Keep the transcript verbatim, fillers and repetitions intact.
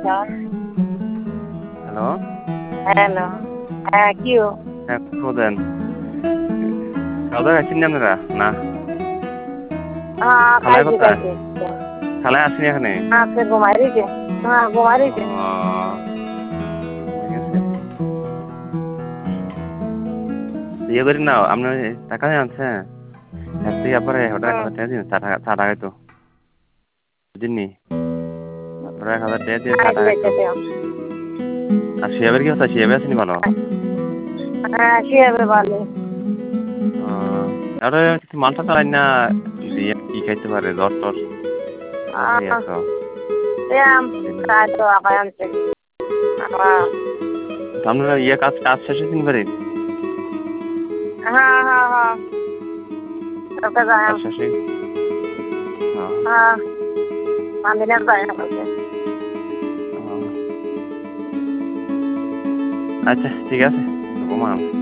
hello hello হ্যাঁ কিও হ্যাঁ খোদেন খাওয়া দাওয়া খাইছেন আপনারা না হ্যাঁ খালায় খাইছি কোথায় খাইছি খালায় আসেনি এখানে আজকে ঘুমাই রয়েছে হ্যাঁ ঘুমাই ও, রয়েছে ঠিক আছে ইয়ে করি না আপনার টাকা আনছে এর থেকে আবার এক হাজার হুম টাকা দিয়ে দিন চা টাকা চা টাকা তো বুঝিনি ওরা এক হাজার টাকা দিয়ে চা আইসি টাকা তো যাইতেছে আর শিয়াবের কি হচ্ছে শিয়াবে আসেনি ভালো হ্যাঁ শিয়াবে ভালো আরে মালটা চালাই না দিয়ে কি খাইতে পারে জ্বর টর হয়ে আহ গেছে ব্যায়াম তাই তো আঁকায় আনছে হ্যাঁ আপনারা ইয়ে কাজ কাজ শেষে দিন পারেন হ্যাঁ হ্যাঁ হ্যাঁ তোকে যাই কাজ শেষে হ্যাঁ হ্যাঁ মামিনের যাই বলছে আচ্ছা ঠিক আছে ঘুমান